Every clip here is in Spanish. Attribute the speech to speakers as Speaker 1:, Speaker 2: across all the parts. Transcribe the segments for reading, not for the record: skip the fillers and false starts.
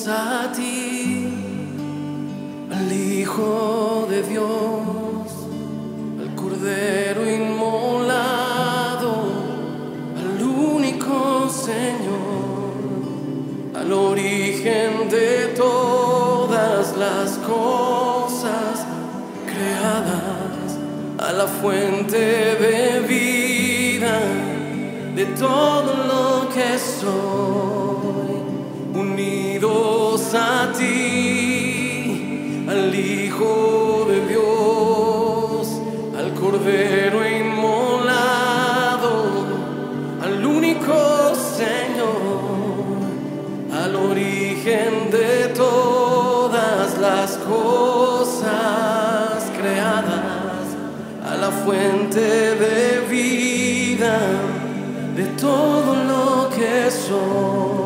Speaker 1: a ti, al Hijo de Dios, al Cordero inmolado, al único Señor, al origen de todas las cosas creadas, a la fuente de vida de todo lo que soy, unidos a ti, al Hijo de Dios, al Cordero inmolado, al único Señor, al origen de todas las cosas creadas, a la fuente de vida de todo lo que soy.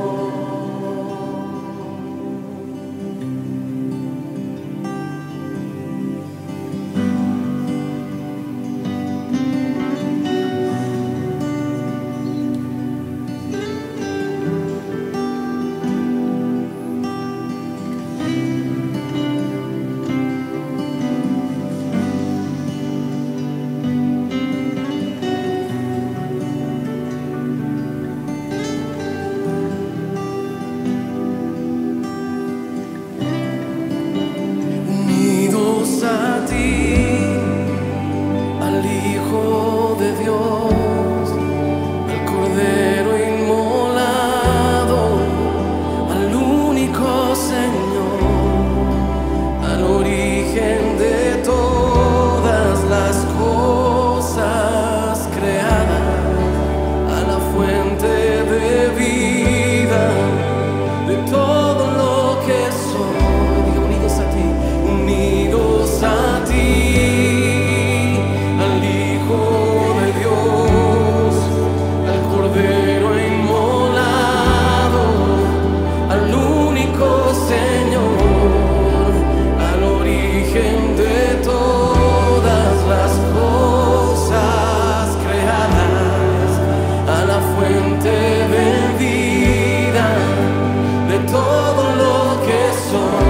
Speaker 1: A ti, al Hijo de Dios, al Cordero inmolado, al único Señor, al origen de todas las cosas creadas, a la fuente de vida de todo lo que soy, unidos a ti, unidos a ti, al Hijo de Dios, al Cordero inmolado, al único Señor, al origen de todas las cosas creadas, a la fuente de vida de todo lo que soy.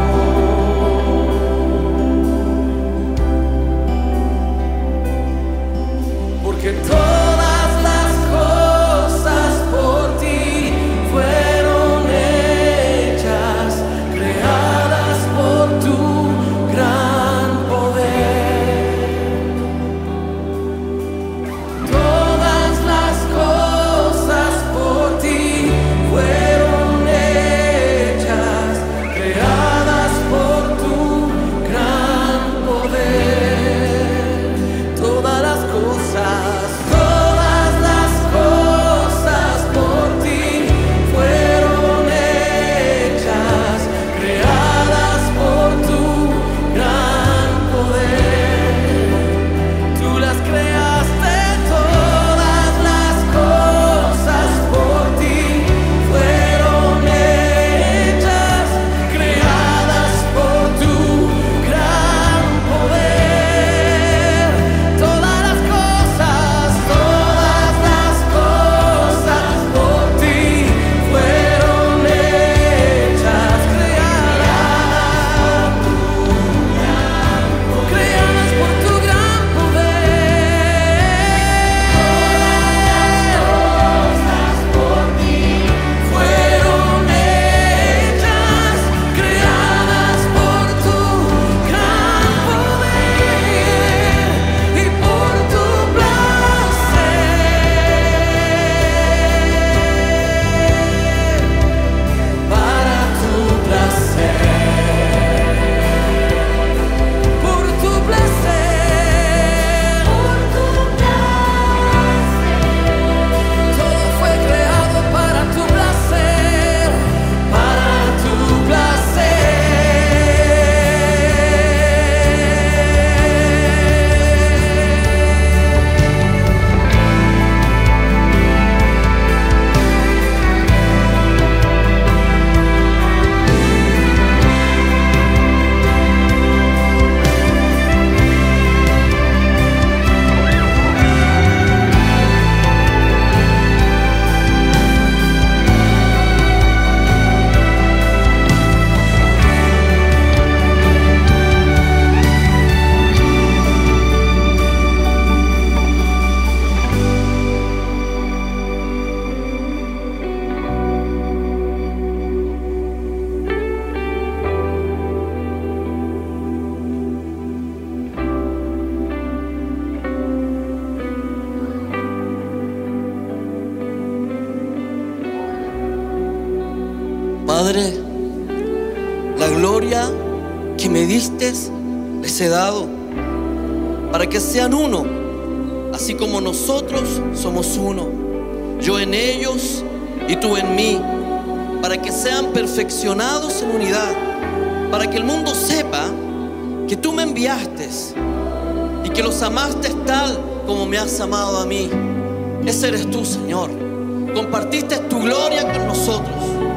Speaker 1: Que todas las cosas por ti fueron hechas, creadas por tu gran poder. Todas las cosas por ti fueron hechas, creadas por tu gran poder. Todas las cosas. Padre, la gloria que me diste les he dado, para que sean uno, así como nosotros somos uno. Yo en ellos y tú en mí, para que sean perfeccionados en unidad, para que el mundo sepa que tú me enviaste y que los amaste tal como me has amado a mí. Ese eres tú, Señor. Compartiste tu gloria con nosotros.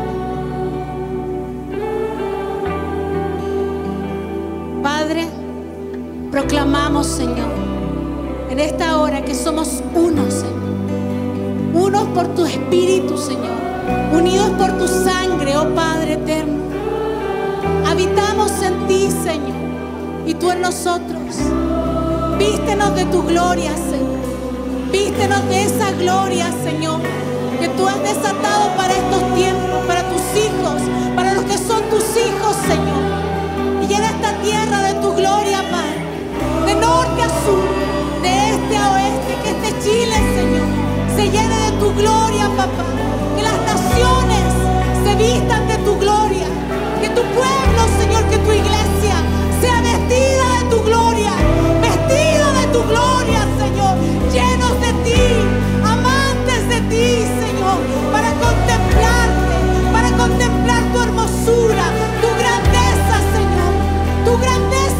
Speaker 2: Padre, proclamamos, Señor, en esta hora que somos uno, Señor. Unos por tu Espíritu, Señor. Unidos por tu sangre, oh Padre eterno. Habitamos en ti, Señor, y tú en nosotros. Vístenos de tu gloria, Señor. Vístenos de esa gloria, Señor, que tú has desatado para estos tiempos, para tus hijos, para los que son tus hijos, Señor. Y llena esta tierra de tu gloria, Padre, de norte a sur, de este a oeste, que este Chile, Señor, se llene de tu gloria, papá. Que las naciones se vistan de tu gloria. Que tu pueblo, Señor, que tu iglesia sea vestida de tu gloria. Vestida de tu gloria, Señor. Llenos de ti, amantes de ti, Señor. Para contemplarte, para contemplar tu hermosura, tu grandeza, Señor. Tu grandeza.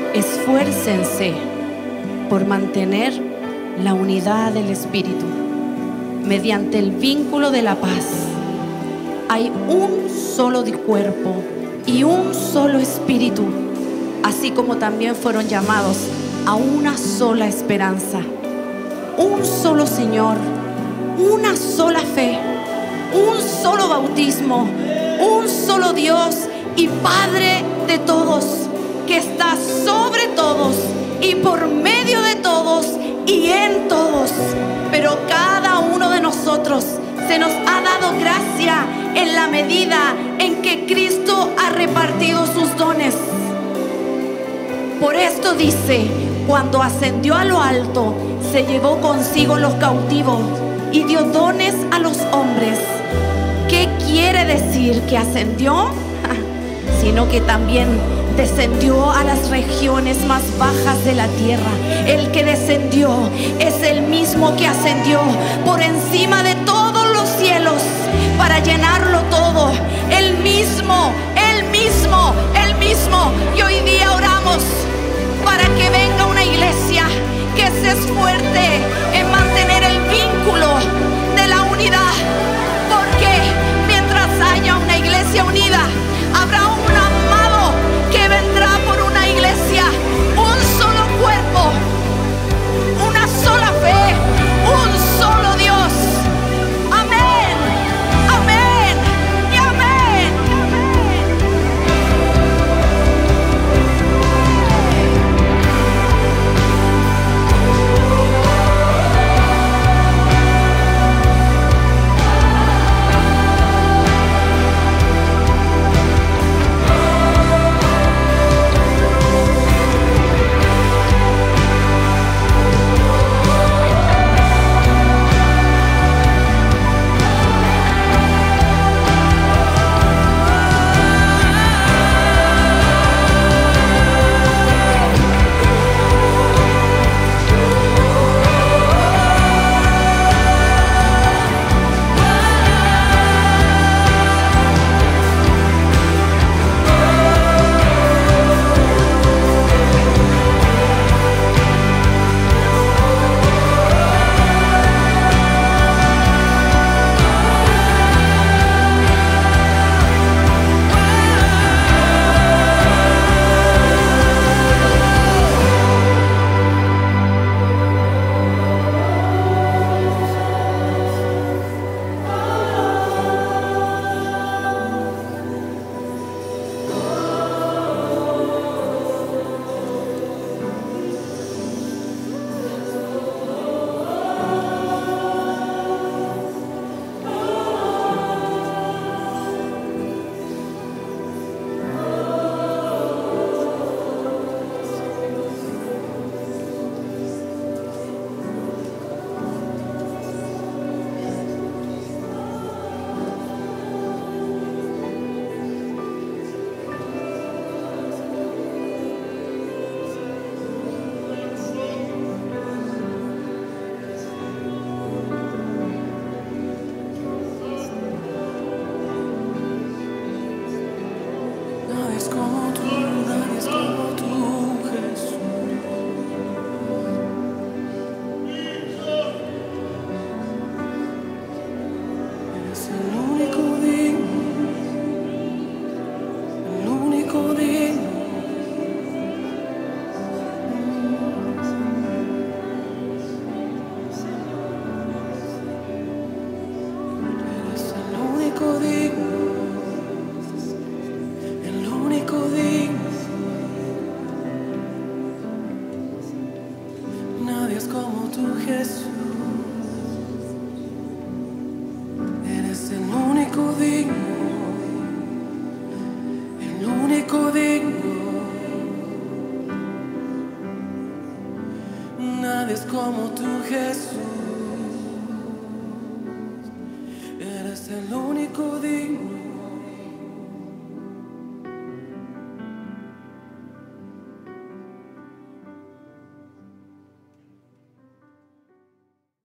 Speaker 3: Esfuércense por mantener la unidad del Espíritu mediante el vínculo de la paz. Hay un solo cuerpo y un solo Espíritu, así como también fueron llamados a una sola esperanza, un solo Señor, una sola fe, un solo bautismo, un solo Dios y Padre de todos, que está sobre todos y por medio de todos y en todos. Pero cada uno de nosotros se nos ha dado gracia en la medida en que Cristo ha repartido sus dones. Por esto dice: cuando ascendió a lo alto, se llevó consigo los cautivos y dio dones a los hombres. ¿Qué quiere decir que ascendió? Sino que también descendió a las regiones más bajas de la tierra. El que descendió es el mismo que ascendió por encima de todos los cielos para llenarlo todo. El mismo, el mismo, el mismo. Y hoy día oramos para que venga una iglesia que se esfuerce en mantener el vínculo de la unidad, porque mientras haya una iglesia unida, habrá un amado que vendrá por una iglesia, un solo cuerpo, una sola fe, un solo Dios. Amén, amén y amén.
Speaker 4: Nadie es como tú, Jesús. Eres el único